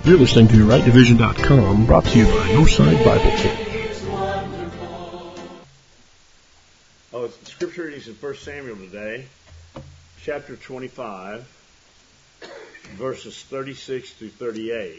You're listening to RightDivision.com, brought to you by Northside Bible Church. Scripture readings in 1 Samuel today, chapter 25, verses 36 through 38.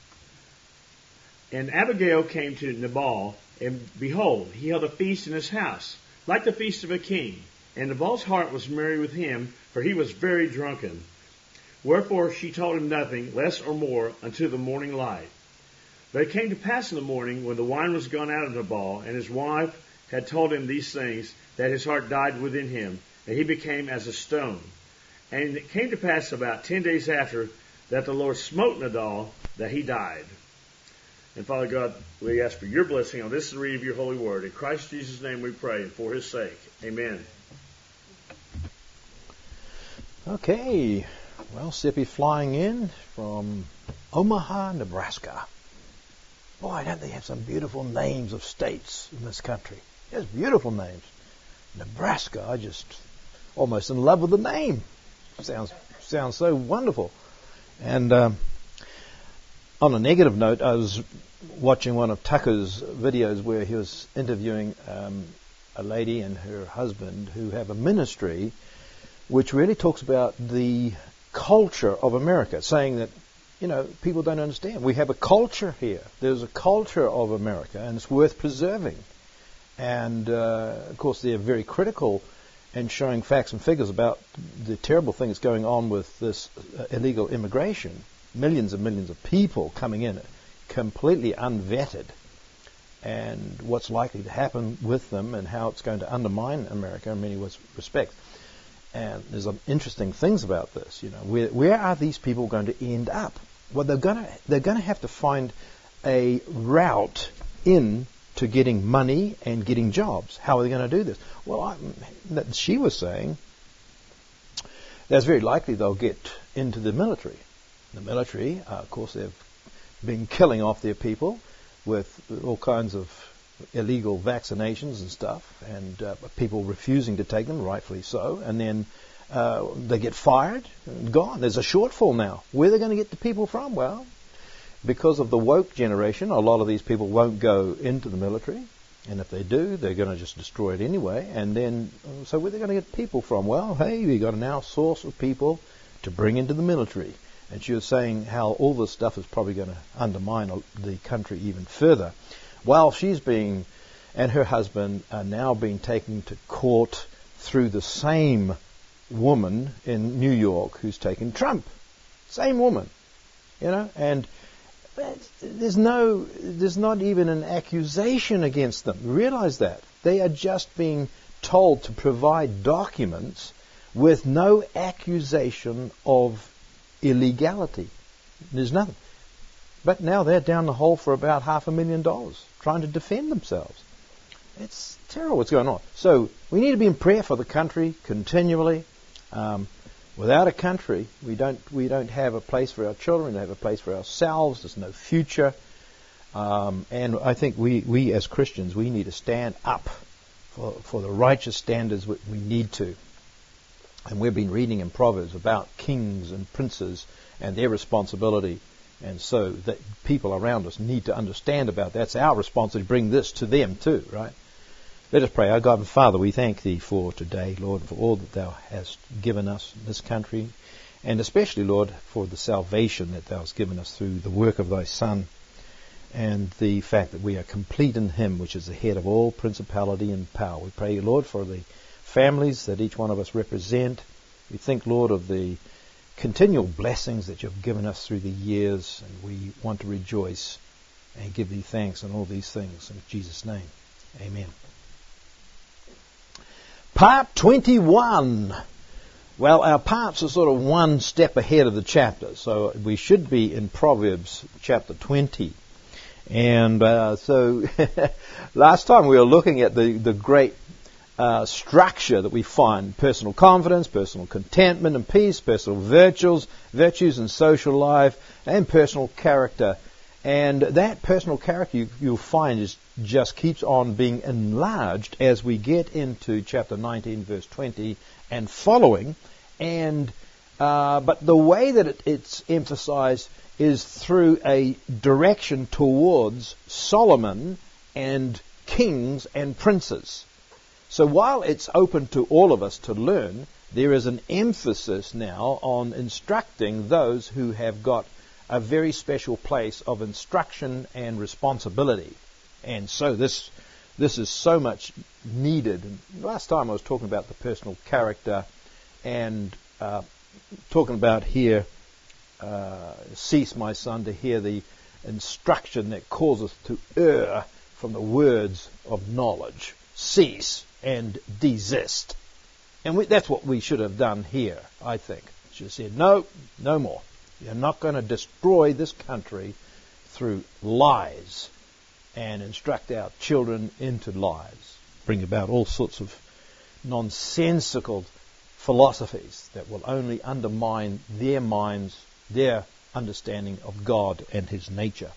And Abigail came to Nabal, and behold, he held a feast in his house, like the feast of a king. And Nabal's heart was merry with him, for he was very drunken. Wherefore she told him nothing, less or more, until the morning light. But it came to pass in the morning, when the wine was gone out of Nabal, and his wife had told him these things, that his heart died within him, and he became as a stone. And it came to pass about 10 days after, that the Lord smote Nabal, that he died. And Father God, we ask for your blessing on this reading of your holy word. In Christ Jesus' name we pray, and for his sake. Amen. Okay. Well, Seppi flying in from Omaha, Nebraska. Boy, don't they have some beautiful names of states in this country. Just beautiful names. Nebraska, I just almost in love with the name. Sounds so wonderful. And on a negative note, I was watching one of Tucker's videos where he was interviewing a lady and her husband who have a ministry which really talks about the culture of America, saying that, people don't understand. We have a culture here. There's a culture of America, and it's worth preserving. And, of course, they're very critical and showing facts and figures about the terrible thing that's going on with this illegal immigration. Millions and millions of people coming in completely unvetted, and what's likely to happen with them and how it's going to undermine America in many respects. And there's some interesting things about this. Where are these people going to end up? Well, they're going to have to find a route in to getting money and getting jobs. How are they going to do this? Well, she was saying that's very likely they'll get into the military. The military, of course, they've been killing off their people with all kinds of illegal vaccinations and stuff, and people refusing to take them, rightfully so, and then they get fired and gone. There's a shortfall now. Where are they going to get the people from? Well, because of the woke generation, a lot of these people won't go into the military, and if they do, they're going to just destroy it anyway. And then, so where are they going to get people from? Well, hey, we've got a now source of people to bring into the military. And she was saying how all this stuff is probably going to undermine the country even further. While and her husband are now being taken to court through the same woman in New York who's taken Trump. Same woman, and there's not even an accusation against them. Realize that. They are just being told to provide documents with no accusation of illegality. There's nothing. But now they're down the hole for about $500,000 trying to defend themselves. It's terrible what's going on. So we need to be in prayer for the country continually. Without a country, we don't have a place for our children. We don't have a place for ourselves. There's no future. And I think we as Christians, we need to stand up for the righteous standards we need to. And we've been reading in Proverbs about kings and princes and their responsibility. And so that people around us need to understand about that. It's our responsibility to bring this to them too, right? Let us pray. Our God and Father, we thank Thee for today, Lord, for all that Thou hast given us in this country, and especially, Lord, for the salvation that Thou hast given us through the work of Thy Son, and the fact that we are complete in Him, which is the head of all principality and power. We pray, Lord, for the families that each one of us represent. We think, Lord, of the continual blessings that You've given us through the years, and we want to rejoice and give Thee thanks on all these things. In Jesus' name, amen. Part 21. Well, our parts are sort of one step ahead of the chapter, so we should be in Proverbs chapter 20. And so last time we were looking at the great structure that we find: personal confidence, personal contentment and peace, personal virtues and social life, and personal character. And that personal character you'll find just keeps on being enlarged as we get into chapter 19, verse 20 and following. And But the way that it's emphasized is through a direction towards Solomon and kings and princes. So while it's open to all of us to learn, there is an emphasis now on instructing those who have got a very special place of instruction and responsibility. And so this is so much needed. And last time I was talking about the personal character and talking about here, cease, my son, to hear the instruction that causes to err from the words of knowledge. Cease and desist. And that's what we should have done here, I think. Should have said, no more. You're not going to destroy this country through lies and instruct our children into lies. Bring about all sorts of nonsensical philosophies that will only undermine their minds, their understanding of God and His nature.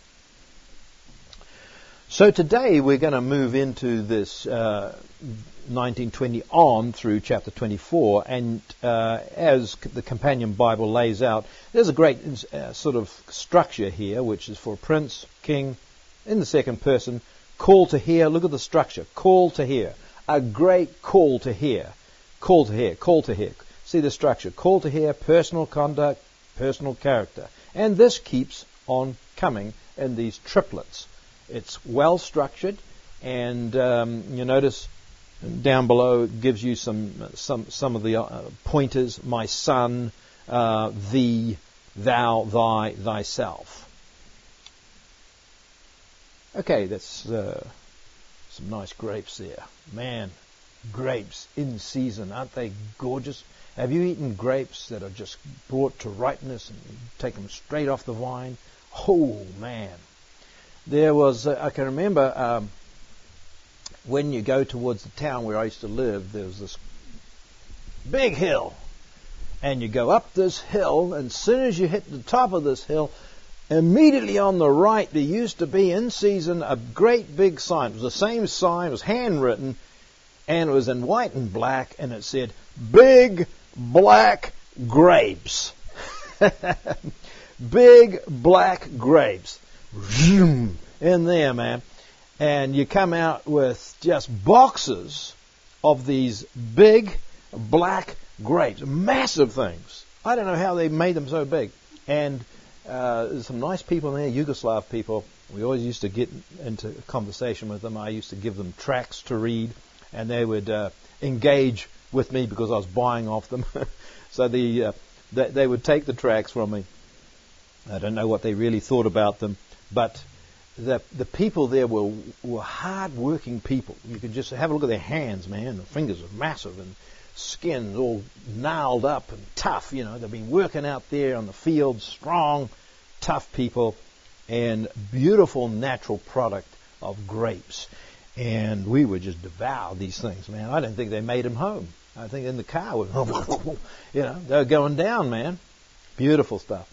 So today we're going to move into this 1920 on through chapter 24, and as the Companion Bible lays out, there's a great sort of structure here, which is for prince, king, in the second person, call to hear. Look at the structure. Call to hear. A great call to hear. Call to hear. Call to hear. See the structure. Call to hear, personal conduct, personal character. And this keeps on coming in these triplets. It's well structured, and you notice down below it gives you some of the pointers. My son, thee, thou, thy, thyself. Okay, that's some nice grapes there. Man, grapes in season, aren't they gorgeous? Have you eaten grapes that are just brought to ripeness and you take them straight off the vine? Oh, man. There was, I can remember when you go towards the town where I used to live, there was this big hill. And you go up this hill, and as soon as you hit the top of this hill, immediately on the right, there used to be in season a great big sign. It was the same sign, it was handwritten, and it was in white and black, and it said, Big Black Grapes. Big Black Grapes. In there, man. And you come out with just boxes of these big black grapes. Massive things. I don't know how they made them so big. And there's some nice people in there, Yugoslav people. We always used to get into conversation with them. I used to give them tracts to read, and they would engage with me because I was buying off them. So they would take the tracts from me. I don't know what they really thought about them, but the people there were hard-working people. You could just have a look at their hands, man. The fingers are massive and skin all gnarled up and tough. You know, they've been working out there on the field, strong, tough people, and beautiful natural product of grapes. And we would just devour these things, man. I didn't think they made them home. I think in the car, you know, they were going down, man. Beautiful stuff.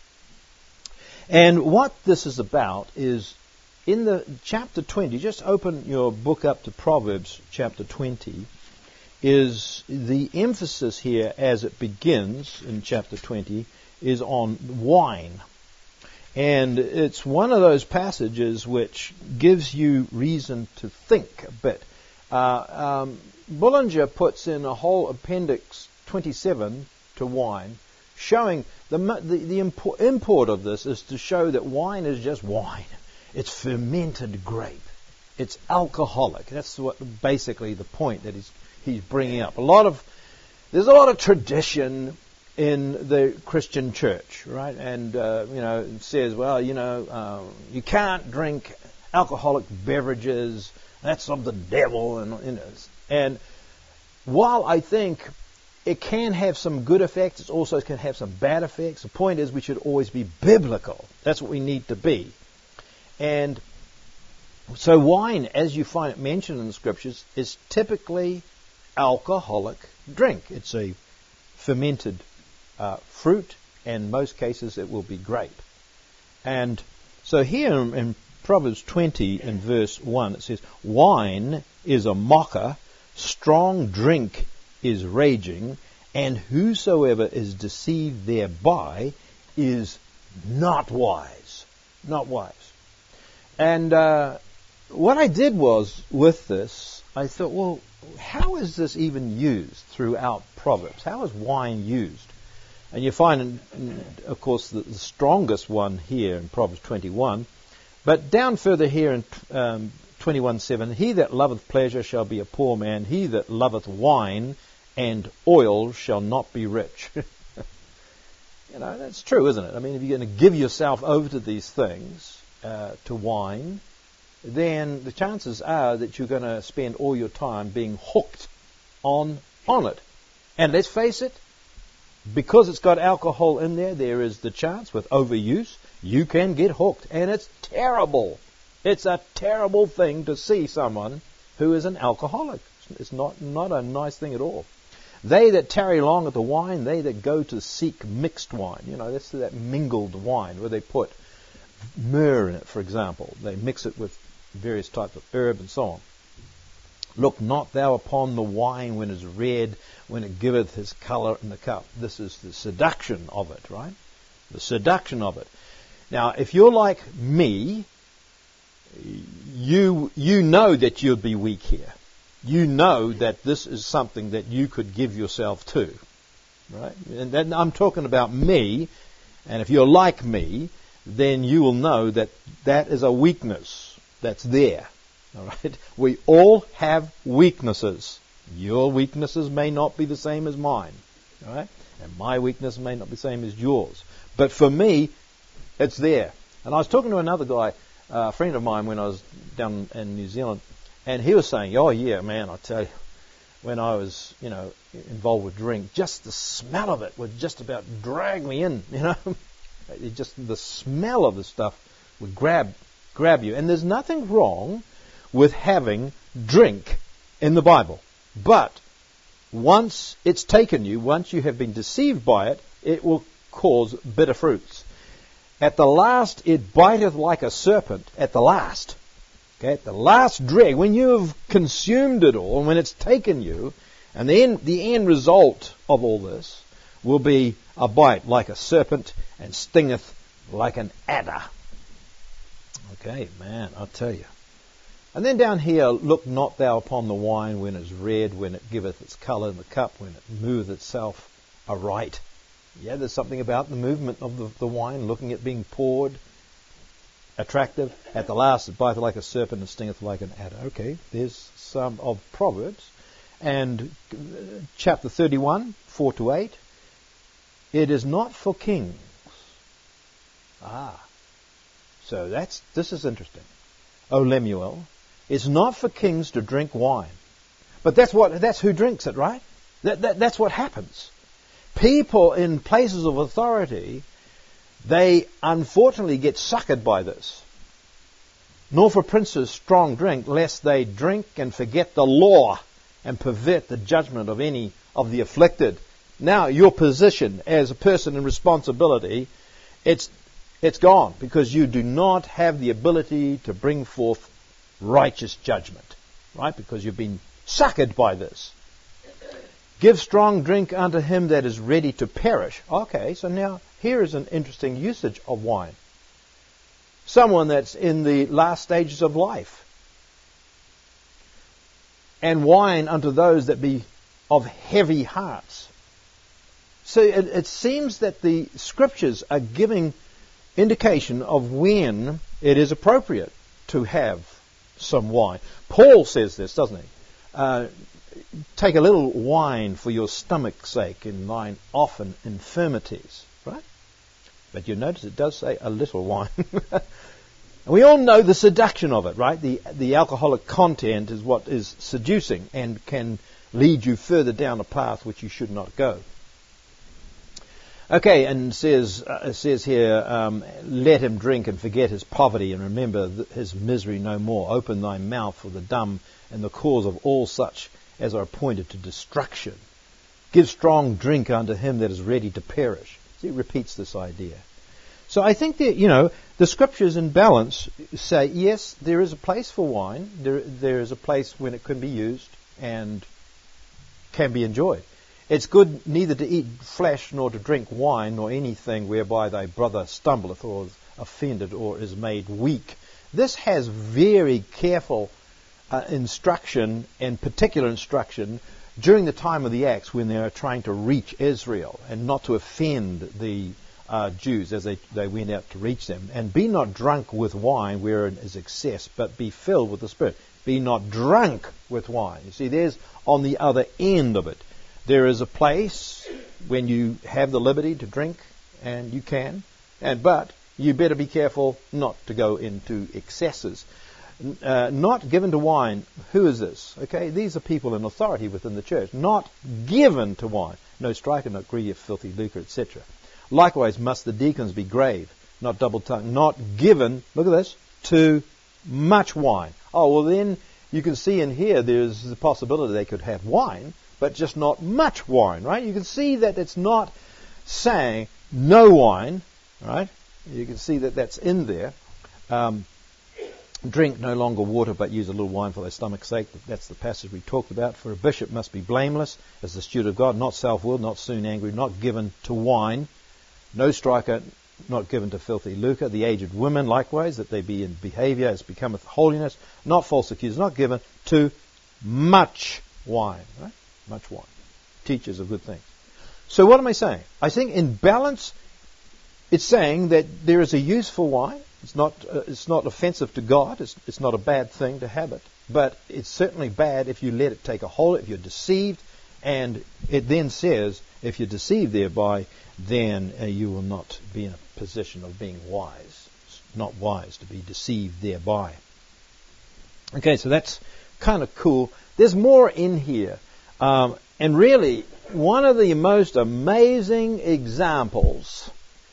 And what this is about is in the chapter 20, just open your book up to Proverbs chapter 20, is the emphasis here as it begins in chapter 20 is on wine. And it's one of those passages which gives you reason to think a bit. Bullinger puts in a whole appendix 27 to wine, showing the import of this is to show that wine is just wine. It's fermented grape. It's alcoholic. That's basically the point that he's bringing up. There's a lot of tradition in the Christian church, right? And it says, well, you can't drink alcoholic beverages. That's of the devil, and while I think it can have some good effects, it also can have some bad effects. The point is we should always be biblical. That's what we need to be. And so wine, as you find it mentioned in the Scriptures, is typically alcoholic drink. It's a fermented fruit, and in most cases it will be grape. And so here in Proverbs 20 and verse 1 it says, wine is a mocker, strong drink is raging, and whosoever is deceived thereby is not wise. Not wise. And what I did was, with this, I thought, well, how is this even used throughout Proverbs? How is wine used? And you find, of course, the strongest one here in Proverbs 21. But down further here in 21:7, he that loveth pleasure shall be a poor man. He that loveth wine and oil shall not be rich. That's true, isn't it? I mean, if you're going to give yourself over to these things, to wine, then the chances are that you're going to spend all your time being hooked on it. And let's face it, because it's got alcohol in there, there is the chance with overuse, you can get hooked. And it's terrible. It's a terrible thing to see someone who is an alcoholic. It's not a nice thing at all. They that tarry long at the wine, they that go to seek mixed wine. That's that mingled wine where they put myrrh in it, for example. They mix it with various types of herb and so on. Look not thou upon the wine when it is red, when it giveth his colour in the cup. This is the seduction of it, right? The seduction of it. Now, if you're like me, you know that you'll be weak here. You know that this is something that you could give yourself to, right? And then I'm talking about me, and if you're like me, then you will know that that is a weakness that's there. All right? We all have weaknesses. Your weaknesses may not be the same as mine. All right? And my weakness may not be the same as yours. But for me, it's there. And I was talking to another guy, a friend of mine, when I was down in New Zealand, and he was saying, oh yeah, man, I tell you, when I was, involved with drink, just the smell of it would just about drag me in, Just the smell of the stuff would grab you. And there's nothing wrong with having drink in the Bible. But once it's taken you, once you have been deceived by it, it will cause bitter fruits. At the last, it biteth like a serpent. At the last. Okay, at the last drag, when you have consumed it all, and when it's taken you, and the end result of all this will be a bite like a serpent and stingeth like an adder. Okay, man, I'll tell you. And then down here, look not thou upon the wine when it is red, when it giveth its colour in the cup, when it moveth itself aright. Yeah, there's something about the movement of the wine, looking at being poured, attractive. At the last, it biteth like a serpent and stingeth like an adder. Okay, there's some of Proverbs. And chapter 31, 4-8, it is not for kings. So this is interesting. O Lemuel, it's not for kings to drink wine. But that's who drinks it, right? That's what happens. People in places of authority, they unfortunately get suckered by this. Nor for princes strong drink, lest they drink and forget the law and pervert the judgment of any of the afflicted. Now, your position as a person in responsibility, it's gone, because you do not have the ability to bring forth righteous judgment, right? Because you've been suckered by this. Give strong drink unto him that is ready to perish. Okay, so now here is an interesting usage of wine. Someone that's in the last stages of life. And wine unto those that be of heavy hearts. So it seems that the scriptures are giving indication of when it is appropriate to have some wine. Paul says this, doesn't he? Take a little wine for your stomach's sake in thine often infirmities, right? But you notice it does say a little wine. We all know the seduction of it, right? The alcoholic content is what is seducing and can lead you further down a path which you should not go. Okay, and it says here, let him drink and forget his poverty and remember his misery no more. Open thy mouth for the dumb and the cause of all such as are appointed to destruction. Give strong drink unto him that is ready to perish. See, it repeats this idea. So I think that, the scriptures in balance say, yes, there is a place for wine. There is a place when it can be used and can be enjoyed. It's good neither to eat flesh nor to drink wine nor anything whereby thy brother stumbleth or is offended or is made weak. This has very careful instruction and particular instruction during the time of the Acts when they are trying to reach Israel and not to offend the Jews as they went out to reach them. And be not drunk with wine wherein is excess, but be filled with the Spirit. Be not drunk with wine. You see, there's on the other end of it. There is a place when you have the liberty to drink, and you can, but you better be careful not to go into excesses. Not given to wine. Who is this? Okay, these are people in authority within the church. Not given to wine. No striker, not greedy of filthy lucre, etc. Likewise must the deacons be grave, not double-tongued, not given, look at this, to much wine. Oh, well then you can see in here there's the possibility they could have wine, but just not much wine, right? You can see that it's not saying no wine, right? You can see that that's in there. Drink no longer water, but use a little wine for their stomach's sake. That's the passage we talked about. For a bishop must be blameless as the steward of God, not self-willed, not soon angry, not given to wine, no striker, not given to filthy lucre. The aged women, likewise, that they be in behavior as becometh holiness, not false accusers, not given to much wine. Right? Much wine. Teachers of good things. So what am I saying? I think in balance, it's saying that there is a use for wine. It's not offensive to God. It's not a bad thing to have it. But it's certainly bad if you let it take a hold, if you're deceived. And it then says, if you're deceived thereby, then you will not be in a position of being wise. It's not wise to be deceived thereby. Okay, so that's kind of cool. There's more in here. And really, one of the most amazing examples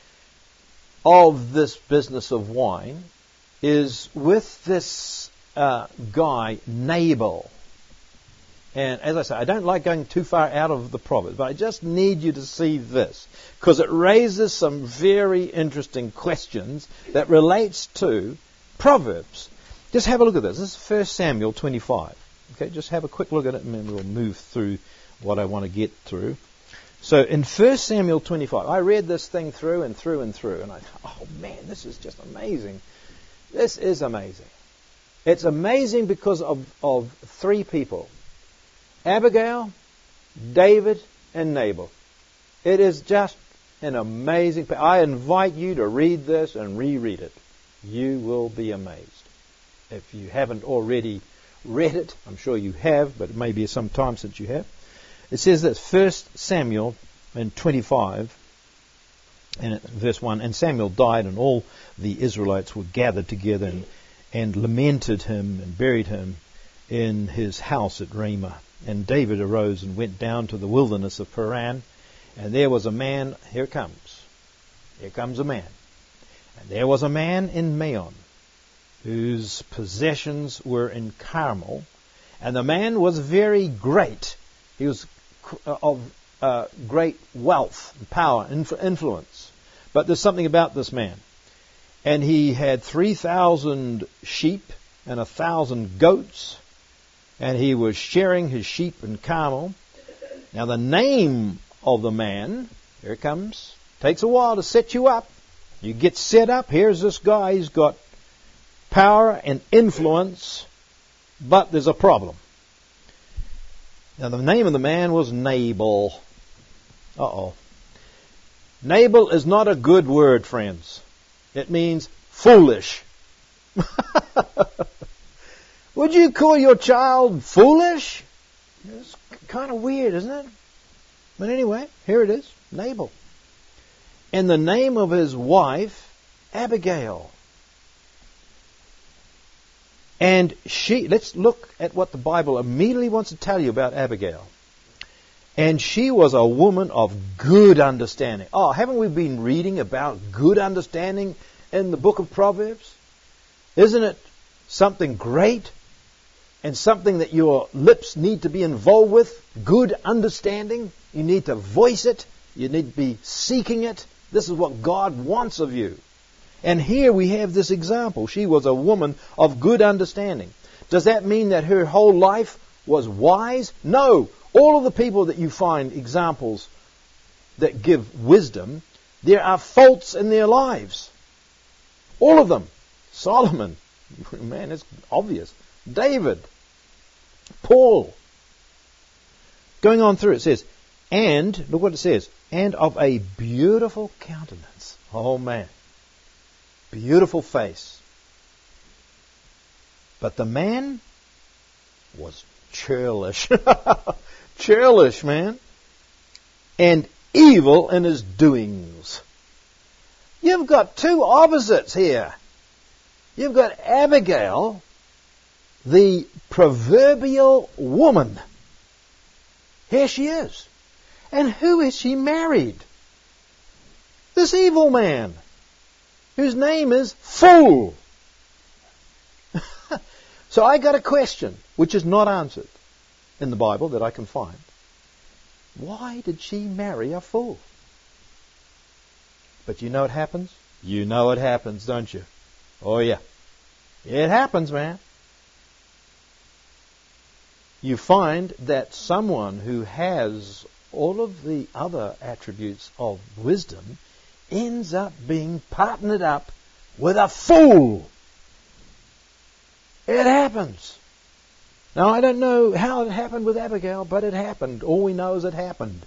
of this business of wine is with this guy, Nabal. And as I say, I don't like going too far out of the Proverbs, but I just need you to see this, because it raises some very interesting questions that relates to Proverbs. Just have a look at this. This is 1 Samuel 25. Okay, just have a quick look at it, and then we'll move through what I want to get through. So in 1 Samuel 25, I read this thing through and through and through, and I thought, oh man, this is just amazing. This is amazing. It's amazing because of three people. Abigail, David, and Nabal. It is just an amazing... I invite you to read this and reread it. You will be amazed. If you haven't already read it, I'm sure you have, but it may be some time since you have. It says this, 1 Samuel in 25, and verse 1, and Samuel died, and all the Israelites were gathered together and lamented him and buried him in his house at Ramah. And David arose and went down to the wilderness of Paran, and there was a man, here comes a man. And there was a man in Maon, whose possessions were in Carmel, and the man was very great. He was of great wealth, and power, influence. But there's something about this man. And he had 3,000 sheep and 1,000 goats, and he was sharing his sheep in Carmel. Now the name of the man, here it comes, takes a while to set you up. You get set up, here's this guy, he's got power and influence, but there's a problem. Now the name of the man was Nabal. Nabal is not a good word, friends. It means foolish. Would you call your child foolish? It's kind of weird, isn't it? But anyway, here it is, Nabal. And the name of his wife, Abigail. And let's look at what the Bible immediately wants to tell you about Abigail. And she was a woman of good understanding. Oh, haven't we been reading about good understanding in the book of Proverbs? Isn't it something great and something that your lips need to be involved with? Good understanding. You need to voice it. You need to be seeking it. This is what God wants of you. And here we have this example. She was a woman of good understanding. Does that mean that her whole life was wise? No. All of the people that you find examples that give wisdom, there are faults in their lives. All of them. Solomon, man, it's obvious. David, Paul. Going on through, it says, and, look what it says, and of a beautiful countenance. Oh man, beautiful face. But the man was churlish. Churlish, man. And evil in his doings. You've got two opposites here. You've got Abigail, the proverbial woman. Here she is. And who is she married? This evil man, whose name is Fool. So I got a question, which is not answered in the Bible that I can find. Why did she marry a fool? But you know what happens? You know it happens, don't you? Oh yeah. It happens, man. You find that someone who has all of the other attributes of wisdom ends up being partnered up with a fool. It happens. Now, I don't know how it happened with Abigail, but it happened. All we know is it happened.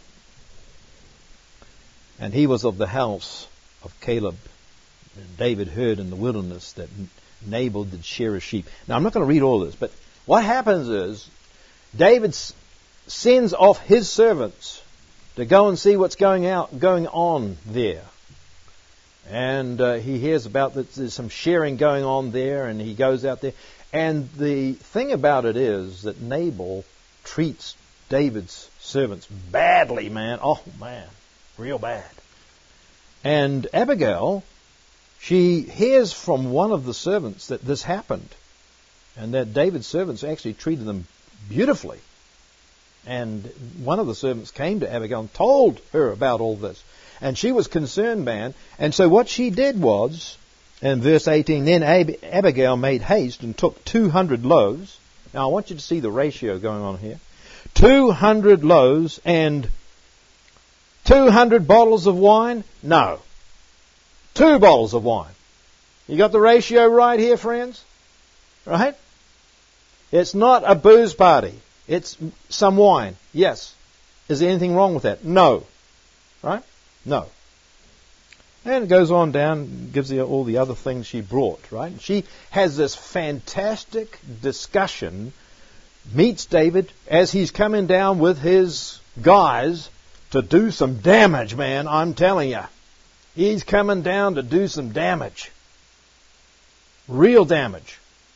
And he was of the house of Caleb. And David heard in the wilderness that Nabal did shear his sheep. Now, I'm not going to read all this, but what happens is David sends off his servants to go and see what's going on there. And he hears about that there's some shearing going on there, and he goes out there. And the thing about it is that Nabal treats David's servants badly, man. Oh, man, real bad. And Abigail, she hears from one of the servants that this happened, and that David's servants actually treated them beautifully. And one of the servants came to Abigail and told her about all this. And she was concerned, man. And so what she did was, in verse 18, then Abigail made haste and took 200 loaves. Now I want you to see the ratio going on here. 200 loaves and 200 bottles of wine? No. 2 bottles of wine. You got the ratio right here, friends? Right? It's not a booze party. It's some wine. Yes. Is there anything wrong with that? No. Right? No. And it goes on down, gives you all the other things she brought, right? She has this fantastic discussion, meets David as he's coming down with his guys to do some damage, man, I'm telling you. He's coming down to do some damage. Real damage.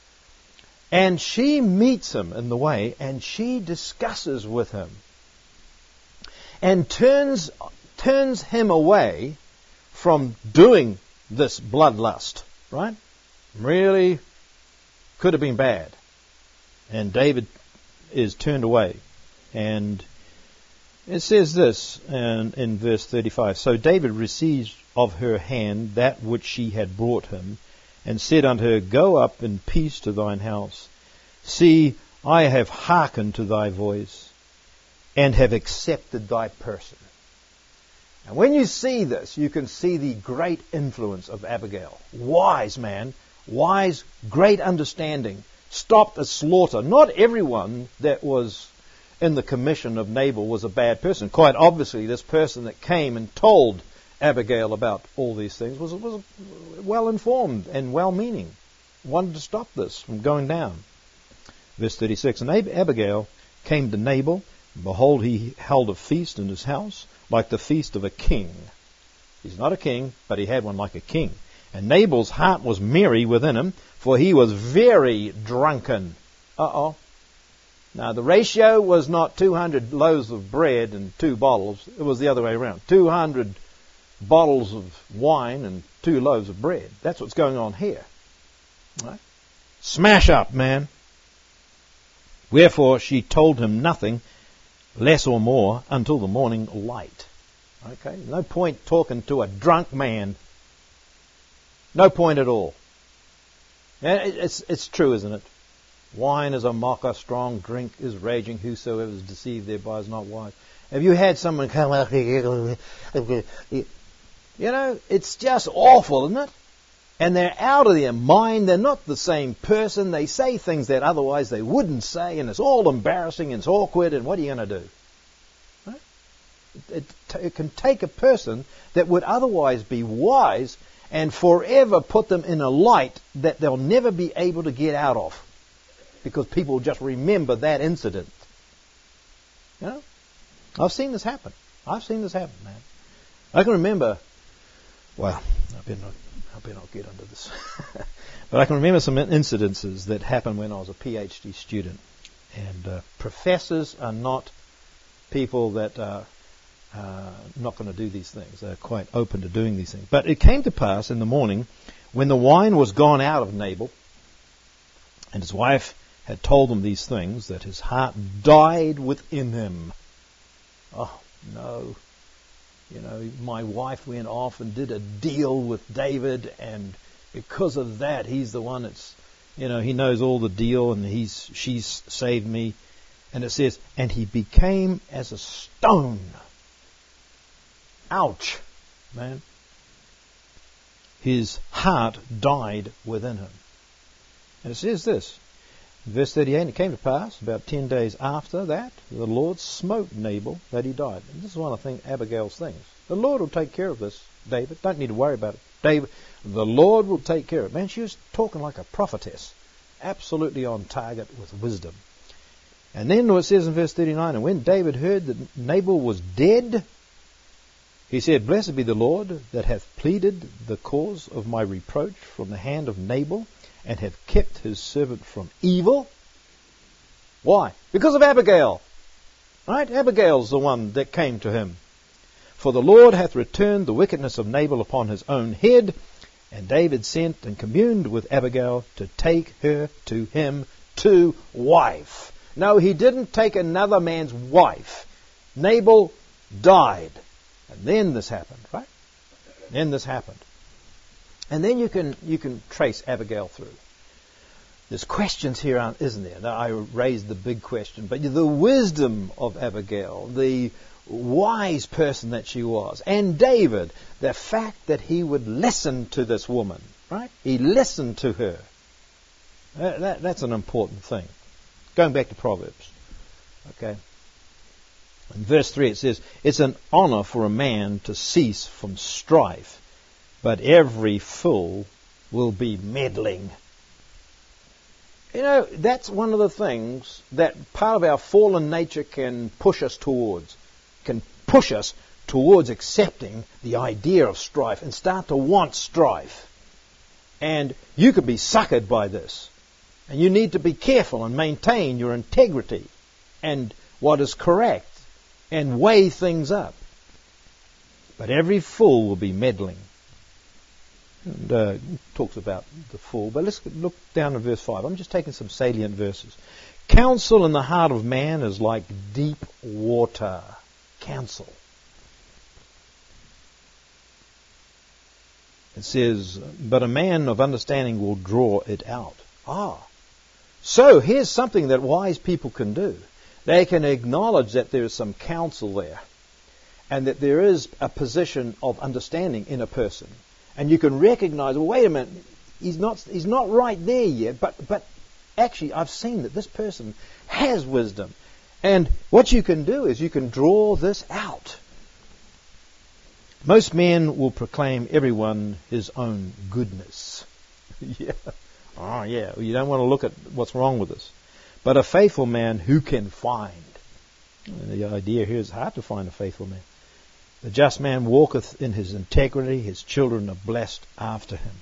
And she meets him in the way, and she discusses with him. And turns him away from doing this bloodlust, right? Really could have been bad. And David is turned away. And it says this in verse 35, so David received of her hand that which she had brought him, and said unto her, go up in peace to thine house. See, I have hearkened to thy voice, and have accepted thy person. And when you see this, you can see the great influence of Abigail. Wise man, wise, great understanding, stopped a slaughter. Not everyone that was in the commission of Nabal was a bad person. Quite obviously, this person that came and told Abigail about all these things was well informed and well meaning. Wanted to stop this from going down. Verse 36, and Abigail came to Nabal, and behold, he held a feast in his house, like the feast of a king. He's not a king, but he had one like a king. And Nabal's heart was merry within him, for he was very drunken. Now, the ratio was not 200 loaves of bread and 2 bottles. It was the other way around. 200 bottles of wine and 2 loaves of bread. That's what's going on here. Right? Smash up, man. Wherefore she told him nothing, less or more, until the morning light. Okay? No point talking to a drunk man. No point at all. And it's true, isn't it? Wine is a mocker, strong drink is raging. Whosoever is deceived thereby is not wise. Have you had someone come up here? It's just awful, isn't it? And they're out of their mind. They're not the same person. They say things that otherwise they wouldn't say, and it's all embarrassing and it's awkward, and what are you going to do? Right? It can take a person that would otherwise be wise and forever put them in a light that they'll never be able to get out of, because people just remember that incident. I've seen this happen. Man. I can remember, well, I better not get into this. But I can remember some incidences that happened when I was a PhD student. And professors are not people that are not going to do these things. They're quite open to doing these things. But it came to pass in the morning, when the wine was gone out of Nabal, and his wife had told him these things, that his heart died within him. Oh, no. My wife went off and did a deal with David, and because of that, he's the one that's, he knows all the deal, and she's saved me. And it says, and he became as a stone. Ouch, man. His heart died within him. And it says this, verse 38, it came to pass, about 10 days after that, the Lord smote Nabal, that he died. And this is one of Abigail's things. The Lord will take care of this, David. Don't need to worry about it. David, the Lord will take care of it. Man, she was talking like a prophetess. Absolutely on target with wisdom. And then it says in verse 39, and when David heard that Nabal was dead, he said, blessed be the Lord that hath pleaded the cause of my reproach from the hand of Nabal, and hath kept his servant from evil. Why? Because of Abigail. Right? Abigail's the one that came to him. For the Lord hath returned the wickedness of Nabal upon his own head. And David sent and communed with Abigail to take her to him to wife. No, he didn't take another man's wife. Nabal died. And then this happened, right? Then this happened. And then you can trace Abigail through. There's questions here, isn't there? Now, I raised the big question, but the wisdom of Abigail, the wise person that she was, and David, the fact that he would listen to this woman, right? He listened to her. That's an important thing. Going back to Proverbs, okay? In verse 3 it says, it's an honor for a man to cease from strife, but every fool will be meddling. That's one of the things that part of our fallen nature can push us towards accepting the idea of strife and start to want strife. And you could be suckered by this. And you need to be careful and maintain your integrity and what is correct and weigh things up. But every fool will be meddling. And talks about the fool. But let's look down at verse 5. I'm just taking some salient verses. Counsel in the heart of man is like deep water. Counsel. It says, but a man of understanding will draw it out. So here's something that wise people can do. They can acknowledge that there is some counsel there, and that there is a position of understanding in a person. And you can recognize, well, wait a minute, he's not right there yet, but actually I've seen that this person has wisdom. And what you can do is you can draw this out. Most men will proclaim everyone his own goodness. Yeah. Oh, yeah. Well, you don't want to look at what's wrong with us. But a faithful man who can find? And the idea here is hard to find a faithful man. The just man walketh in his integrity. His children are blessed after him.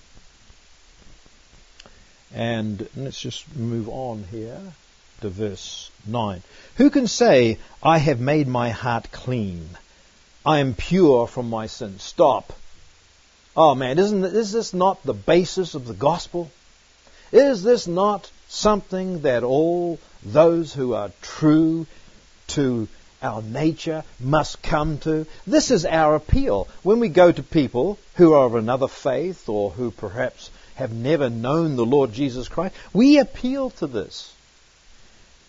And let's just move on here to verse 9. Who can say, I have made my heart clean? I am pure from my sin. Stop. Oh man, is this not the basis of the gospel? Is this not something that all those who are true to our nature must come to? This is our appeal. When we go to people who are of another faith or who perhaps have never known the Lord Jesus Christ, we appeal to this.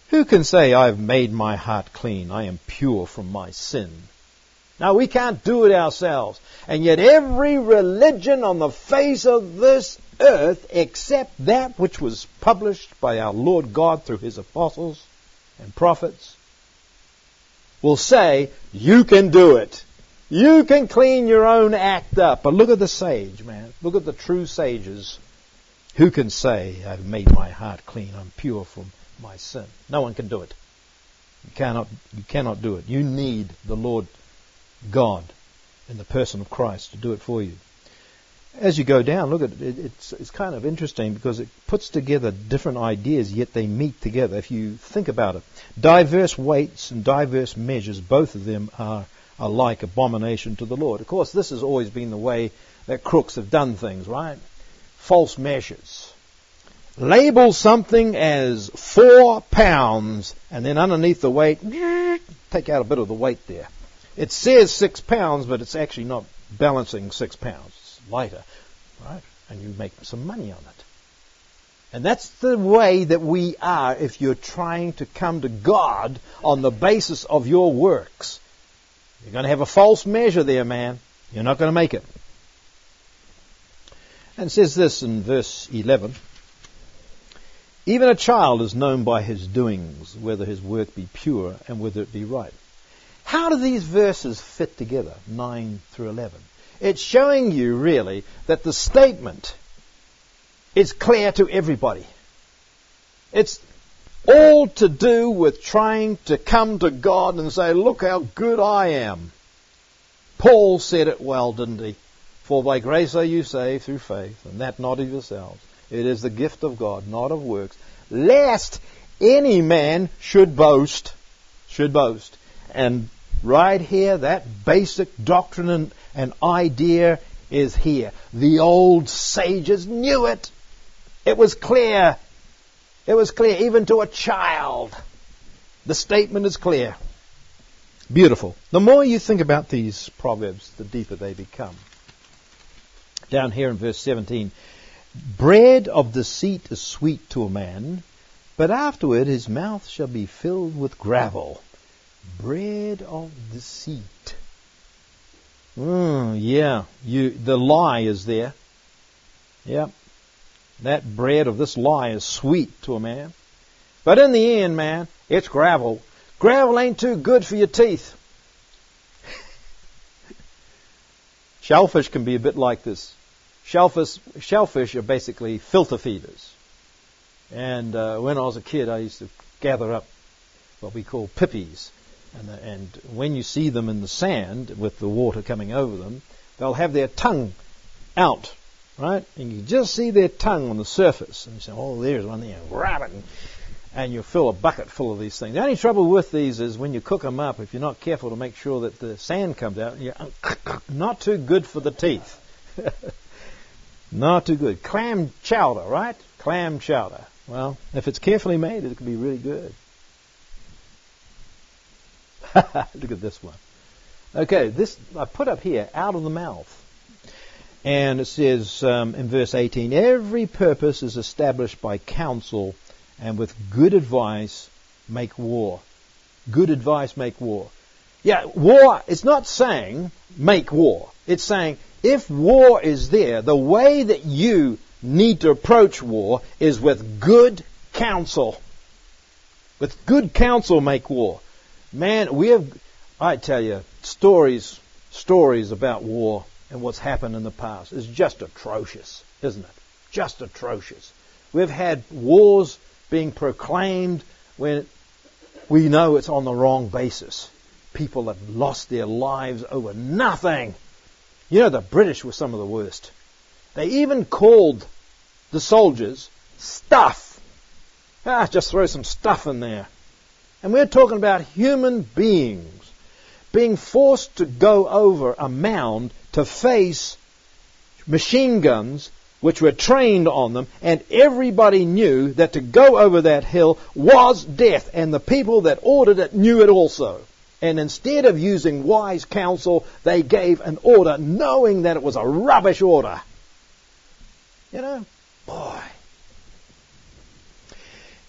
Who can say, I have made my heart clean, I am pure from my sin? Now, we can't do it ourselves. And yet every religion on the face of this earth, except that which was published by our Lord God through His apostles and prophets, will say, you can do it. You can clean your own act up. But look at the sage, man. Look at the true sages. Who can say, I've made my heart clean, I'm pure from my sin? No one can do it. You cannot do it. You need the Lord God in the person of Christ to do it for you. As you go down, look at it. It's kind of interesting because it puts together different ideas, yet they meet together. If you think about it, diverse weights and diverse measures, both of them are alike abomination to the Lord. Of course, this has always been the way that crooks have done things, right? False measures. Label something as 4 pounds, and then underneath the weight, take out a bit of the weight there. It says 6 pounds, but it's actually not balancing 6 pounds. It's lighter, right? And you make some money on it. And that's the way that we are if you're trying to come to God on the basis of your works. You're going to have a false measure there, man. You're not going to make it. And it says this in verse 11. Even a child is known by his doings, whether his work be pure and whether it be right. How do these verses fit together, 9 through 11? It's showing you, really, that the statement is clear to everybody. It's all to do with trying to come to God and say, look how good I am. Paul said it well, didn't he? For by grace are you saved through faith, and that not of yourselves. It is the gift of God, not of works, lest any man should boast. Should boast. And right here, that basic doctrine and idea is here. The old sages knew it. It was clear. It was clear even to a child. The statement is clear. Beautiful. The more you think about these proverbs, the deeper they become. Down here in verse 17, bread of deceit is sweet to a man, but afterward his mouth shall be filled with gravel. Bread of deceit. The lie is there. Yep. That bread of this lie is sweet to a man. But in the end, man, it's gravel. Gravel ain't too good for your teeth. Shellfish can be a bit like this. Shellfish are basically filter feeders. And when I was a kid, I used to gather up what we call pippies. And when you see them in the sand with the water coming over them, they'll have their tongue out, right? And you just see their tongue on the surface. And you say, oh, there's one there. Grab it. And you fill a bucket full of these things. The only trouble with these is when you cook them up, if you're not careful to make sure that the sand comes out, you're not too good for the teeth. Not too good. Clam chowder, right? Clam chowder. Well, if it's carefully made, it can be really good. Look at this one. Okay, this I put up here, out of the mouth. And it says in verse 18, every purpose is established by counsel, and with good advice make war. Good advice make war. Yeah, war, it's not saying make war. It's saying if war is there, the way that you need to approach war is with good counsel. With good counsel make war. Man, I tell you, stories about war and what's happened in the past is just atrocious, isn't it? Just atrocious. We've had wars being proclaimed when we know it's on the wrong basis. People have lost their lives over nothing. You know, the British were some of the worst. They even called the soldiers stuff. Just throw some stuff in there. And we're talking about human beings being forced to go over a mound to face machine guns which were trained on them, and everybody knew that to go over that hill was death, and the people that ordered it knew it also. And instead of using wise counsel, they gave an order knowing that it was a rubbish order. You know, boy.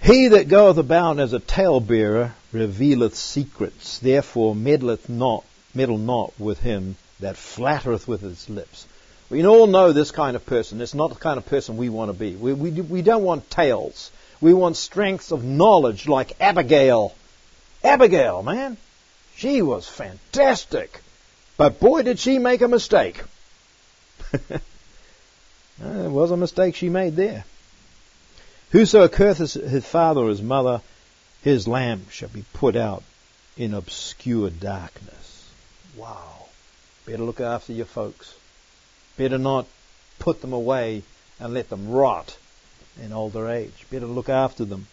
He that goeth about as a talebearer revealeth secrets. Therefore meddle not with him that flattereth with his lips. We all know this kind of person. It's not the kind of person we want to be. We don't want tales. We want strengths of knowledge like Abigail. Abigail, man. She was fantastic. But boy, did she make a mistake. It was a mistake she made there. Whoso curseth his father or his mother, his lamp shall be put out in obscure darkness. Wow. Better look after your folks. Better not put them away and let them rot in older age. Better look after them.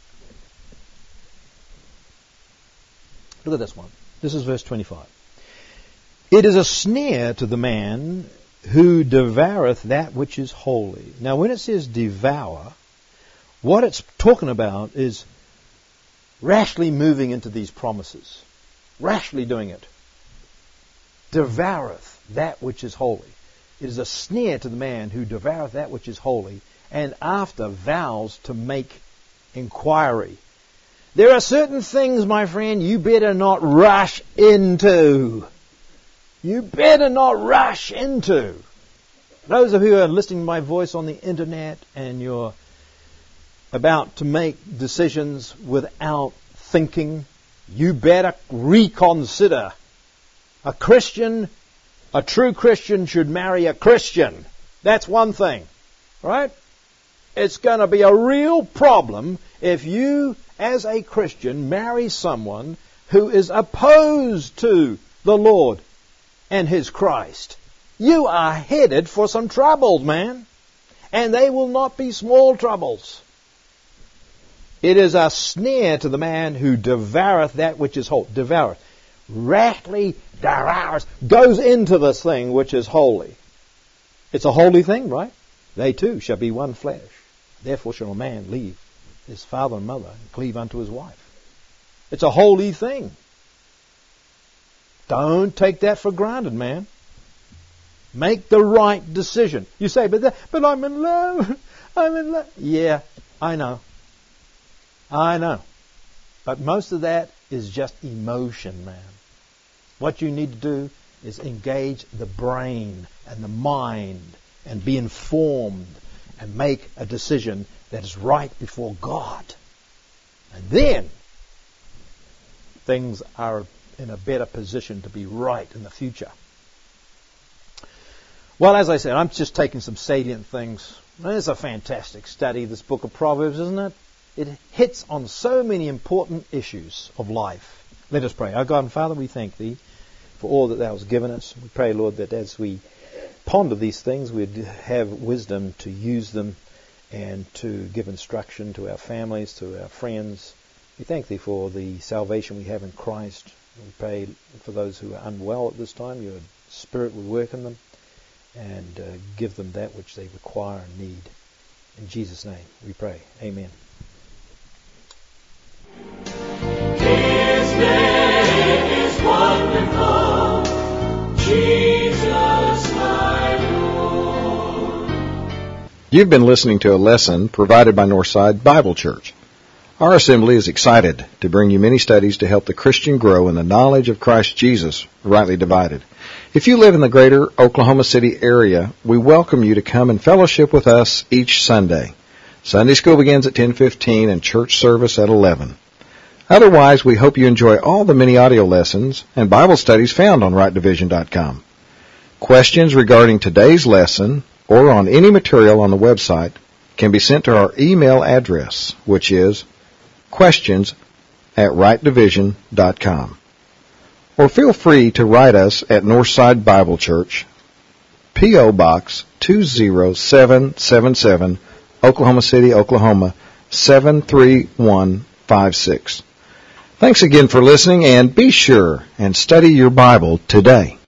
Look at this one. This is verse 25. It is a snare to the man who devoureth that which is holy. Now when it says devour, what it's talking about is rashly moving into these promises. Rashly doing it. Devoureth that which is holy. It is a snare to the man who devoureth that which is holy, and after vows to make inquiry. There are certain things, my friend, you better not rush into. You better not rush into. Those of you who are listening to my voice on the internet and you're about to make decisions without thinking, you better reconsider. A Christian, a true Christian should marry a Christian. That's one thing, right? It's going to be a real problem if you, as a Christian, marry someone who is opposed to the Lord and His Christ. You are headed for some troubles, man. And they will not be small troubles. It is a snare to the man who devoureth that which is holy. Devoureth. Rashly devours. Goes into this thing which is holy. It's a holy thing, right? They too shall be one flesh. Therefore shall a man leave his father and mother and cleave unto his wife. It's a holy thing. Don't take that for granted, man. Make the right decision. You say, but I'm in love. I'm in love. Yeah, I know. But most of that is just emotion, man. What you need to do is engage the brain and the mind and be informed and make a decision that is right before God. And then things are in a better position to be right in the future. Well, as I said, I'm just taking some salient things. It's a fantastic study, this book of Proverbs, isn't it? It hits on so many important issues of life. Let us pray. Our God and Father, we thank Thee for all that Thou hast given us. We pray, Lord, that as we ponder these things, we'd have wisdom to use them and to give instruction to our families, to our friends. We thank Thee for the salvation we have in Christ. We pray for those who are unwell at this time, Your Spirit would work in them and give them that which they require and need. In Jesus' name we pray. Amen. His name is wonderful, Jesus my Lord. You've been listening to a lesson provided by Northside Bible Church. Our assembly is excited to bring you many studies to help the Christian grow in the knowledge of Christ Jesus, rightly divided. If you live in the greater Oklahoma City area, we welcome you to come and fellowship with us each Sunday. Sunday school begins at 10:15 and church service at 11. Otherwise, we hope you enjoy all the many audio lessons and Bible studies found on rightdivision.com. Questions regarding today's lesson or on any material on the website can be sent to our email address, which is questions@rightdivision.com. Or feel free to write us at Northside Bible Church, P.O. Box 20777, Oklahoma City, Oklahoma 73156. Thanks again for listening, and be sure and study your Bible today.